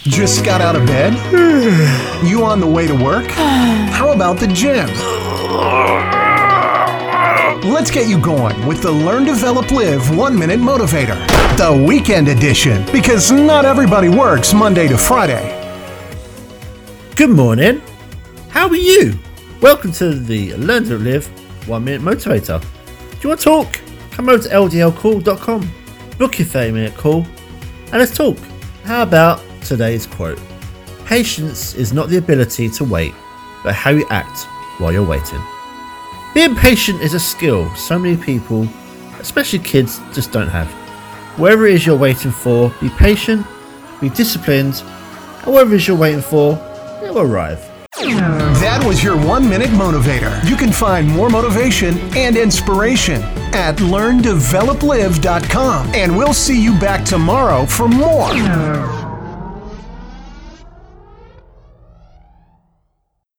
Just got out of bed? You on the way to work? How about the gym? Let's get you going with the Learn, Develop, Live 1 Minute Motivator, the weekend edition, because not everybody works Monday to Friday. Good morning. How are you? Welcome to the Learn, Develop, Live 1 Minute Motivator. Do you want to talk? Come over to ldlcall.com, book your 30-minute call, and let's talk. How about today's quote? Patience is not the ability to wait, but how you act while you're waiting. Being patient is a skill so many people, especially kids, just don't have. Whatever it is you're waiting for, be patient, be disciplined, and whatever it is you're waiting for, it will arrive. That was your 1 Minute Motivator. You can find more motivation and inspiration at LearnDevelopLive.com. And we'll see you back tomorrow for more.